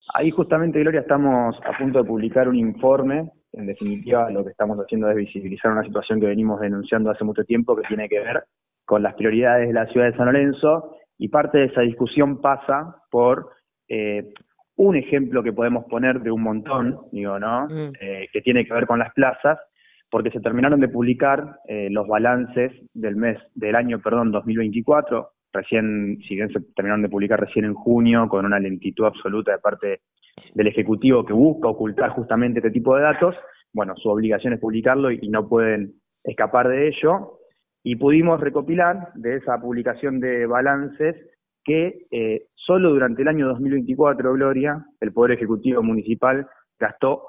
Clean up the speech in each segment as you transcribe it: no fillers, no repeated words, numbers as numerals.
Ahí justamente, Gloria, estamos a punto de publicar un informe. En definitiva, lo que estamos haciendo es visibilizar una situación que venimos denunciando hace mucho tiempo, que tiene que ver con las prioridades de la ciudad de San Lorenzo, y parte de esa discusión pasa por un ejemplo que podemos poner de un montón, digo, ¿no? Mm. Que tiene que ver con las plazas, porque se terminaron de publicar los balances del año, perdón, 2024. Recién, si bien se terminaron de publicar recién en junio, con una lentitud absoluta de parte del Ejecutivo, que busca ocultar justamente este tipo de datos. Bueno, su obligación es publicarlo y no pueden escapar de ello. Y pudimos recopilar de esa publicación de balances que solo durante el año 2024, Gloria, el Poder Ejecutivo Municipal gastó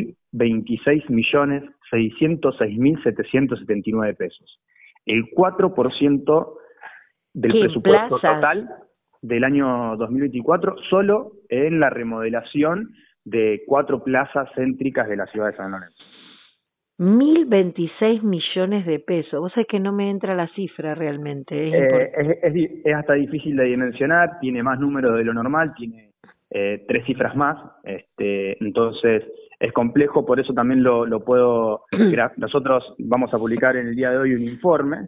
1.026.606.779 pesos. El 4% del ¿Qué, en presupuesto plazas? total del año 2024 solo en la remodelación de 4 plazas céntricas de la ciudad de San Lorenzo. 1.026 millones de pesos. Vos sabés que no me entra la cifra realmente. Es importante. Es hasta difícil de dimensionar, tiene más números de lo normal, tiene 3 cifras más, entonces es complejo, por eso también lo puedo... Nosotros vamos a publicar en el día de hoy un informe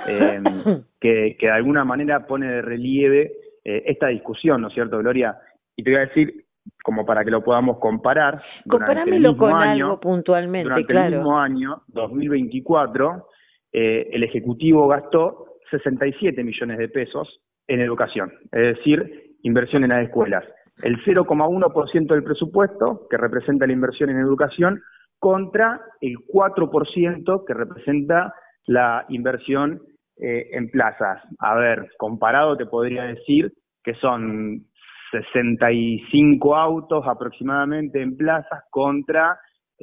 que de alguna manera pone de relieve esta discusión, ¿no es cierto, Gloria? Y te voy a decir, como para que lo podamos comparar, Comparámelo con algo puntualmente, durante el claro. mismo año, 2024, el Ejecutivo gastó 67 millones de pesos en educación, es decir, inversión en las escuelas. El 0,1% del presupuesto, que representa la inversión en educación, contra el 4% que representa la inversión en plazas. A ver, comparado te podría decir que son 65 autos aproximadamente en plazas contra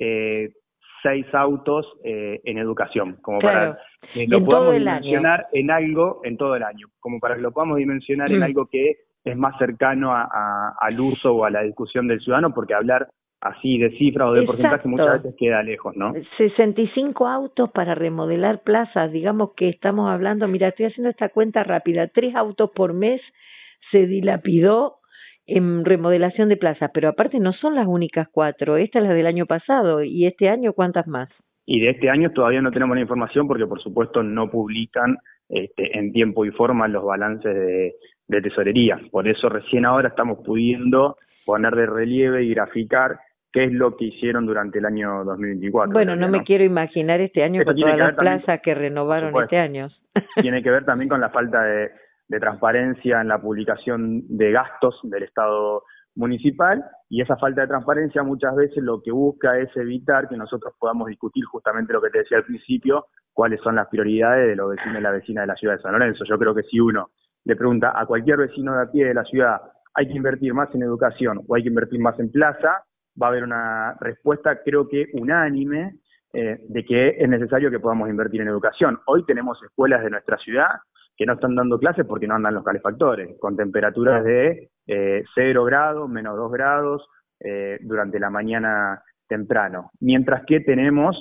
6 autos en educación, como Claro, para que lo en todo podamos el año. dimensionar en algo en todo el año, como para que lo podamos dimensionar en algo que es más cercano al uso o a la discusión del ciudadano, porque hablar así de cifras o de porcentaje muchas Exacto. veces queda lejos, ¿no? 65 autos para remodelar plazas. Digamos que estamos hablando, mira, estoy haciendo esta cuenta rápida. 3 autos por mes se dilapidó en remodelación de plazas, pero aparte no son las únicas 4. Esta es la del año pasado. ¿Y este año cuántas más? Y de este año todavía no tenemos la información porque, por supuesto, no publican en tiempo y forma los balances de tesorería. Por eso recién ahora estamos pudiendo poner de relieve y graficar qué es lo que hicieron durante el año 2024. Bueno, Gloria, no me ¿no? quiero imaginar este año Esto con tiene todas que las ver también, plazas que por renovaron este supuesto, año. tiene que ver también con la falta de transparencia en la publicación de gastos del Estado municipal, y esa falta de transparencia muchas veces lo que busca es evitar que nosotros podamos discutir justamente lo que te decía al principio, cuáles son las prioridades de los vecinos y la vecina de la ciudad de San Lorenzo. Yo creo que si uno le pregunta a cualquier vecino de a pie de la ciudad, ¿hay que invertir más en educación o hay que invertir más en plaza?, va a haber una respuesta, creo que unánime, de que es necesario que podamos invertir en educación. Hoy tenemos escuelas de nuestra ciudad que no están dando clases porque no andan los calefactores, con temperaturas de 0 grados, menos 2 grados durante la mañana temprano. Mientras que tenemos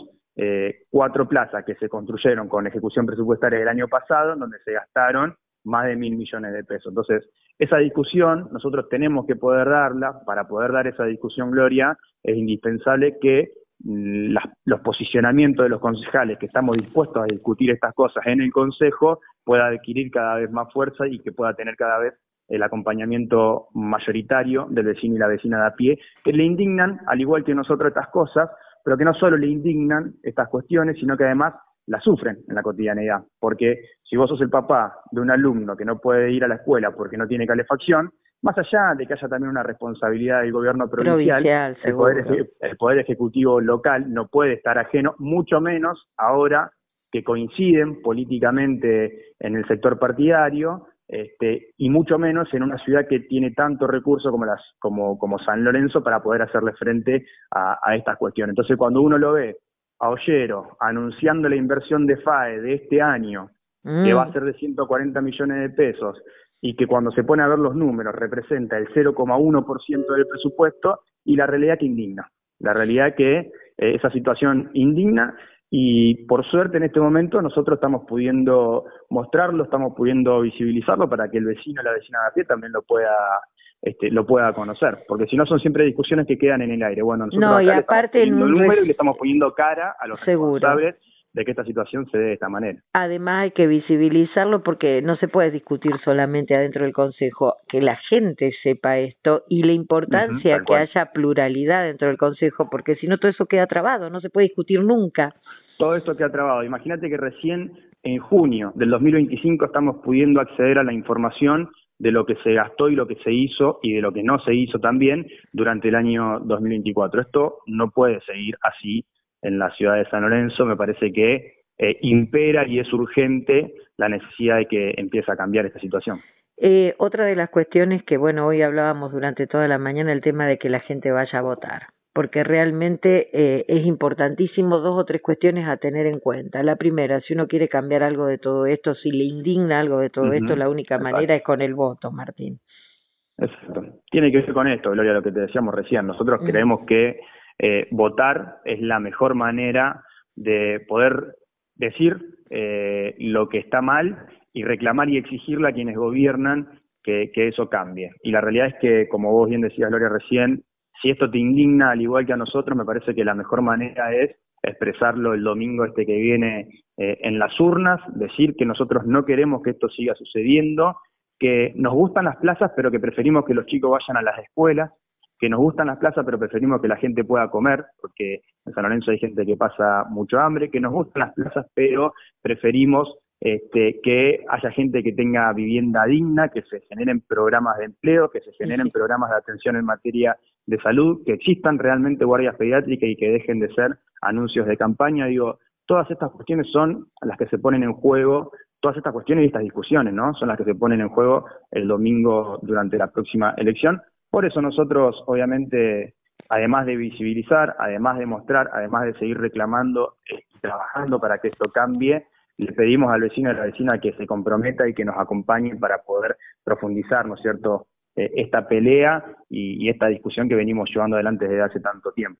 4 plazas que se construyeron con ejecución presupuestaria del año pasado, en donde se gastaron más de 1.000 millones de pesos. Entonces, esa discusión nosotros tenemos que poder darla. Para poder dar esa discusión, Gloria, es indispensable que los posicionamientos de los concejales que estamos dispuestos a discutir estas cosas en el Consejo pueda adquirir cada vez más fuerza y que pueda tener cada vez el acompañamiento mayoritario del vecino y la vecina de a pie, que le indignan, al igual que nosotros, estas cosas, pero que no solo le indignan estas cuestiones, sino que además las sufren en la cotidianidad. Porque si vos sos el papá de un alumno que no puede ir a la escuela porque no tiene calefacción, más allá de que haya también una responsabilidad del gobierno provincial, Seguro. el poder ejecutivo local no puede estar ajeno, mucho menos ahora que coinciden políticamente en el sector partidario, y mucho menos en una ciudad que tiene tanto recurso como San Lorenzo para poder hacerle frente a estas cuestiones. Entonces, cuando uno lo ve a Ollero anunciando la inversión de FAE de este año, que va a ser de 140 millones de pesos, y que cuando se pone a ver los números representa el 0,1% del presupuesto, y la realidad que indigna. La realidad que esa situación indigna, y por suerte en este momento nosotros estamos pudiendo mostrarlo, estamos pudiendo visibilizarlo para que el vecino o la vecina de a pie también lo pueda conocer, porque si no son siempre discusiones que quedan en el aire. Bueno, nosotros No, y acá le estamos aparte poniendo números y le estamos poniendo cara a los seguro responsables de que esta situación se dé de esta manera. Además hay que visibilizarlo porque no se puede discutir solamente adentro del Consejo, que la gente sepa esto y la importancia que haya pluralidad dentro del Consejo, porque si no todo eso queda trabado, no se puede discutir nunca. Todo esto queda trabado. Imagínate que recién en junio del 2025 estamos pudiendo acceder a la información de lo que se gastó y lo que se hizo y de lo que no se hizo también durante el año 2024. Esto no puede seguir así en la ciudad de San Lorenzo. Me parece que impera y es urgente la necesidad de que empiece a cambiar esta situación. Otra de las cuestiones que, bueno, hoy hablábamos durante toda la mañana, el tema de que la gente vaya a votar, porque realmente es importantísimo 2 o 3 cuestiones a tener en cuenta. La primera, si uno quiere cambiar algo de todo esto, si le indigna algo de todo esto, la única manera es con el voto, Martín. Exacto. Tiene que ver con esto, Gloria, lo que te decíamos recién. Nosotros creemos que votar es la mejor manera de poder decir lo que está mal y reclamar y exigirle a quienes gobiernan que eso cambie. Y la realidad es que, como vos bien decías, Gloria, recién, si esto te indigna al igual que a nosotros, me parece que la mejor manera es expresarlo el domingo que viene en las urnas, decir que nosotros no queremos que esto siga sucediendo, que nos gustan las plazas pero que preferimos que los chicos vayan a las escuelas, que nos gustan las plazas pero preferimos que la gente pueda comer, porque en San Lorenzo hay gente que pasa mucho hambre, que nos gustan las plazas pero preferimos que haya gente que tenga vivienda digna, que se generen programas de empleo, que se generen programas de atención en materia de salud, que existan realmente guardias pediátricas y que dejen de ser anuncios de campaña. Digo, todas estas cuestiones son las que se ponen en juego, todas estas cuestiones y estas discusiones, ¿no? Son las que se ponen en juego el domingo durante la próxima elección. Por eso nosotros, obviamente, además de visibilizar, además de mostrar, además de seguir reclamando y trabajando para que esto cambie, le pedimos al vecino y a la vecina que se comprometa y que nos acompañe para poder profundizar, ¿no es cierto?, esta pelea y esta discusión que venimos llevando adelante desde hace tanto tiempo.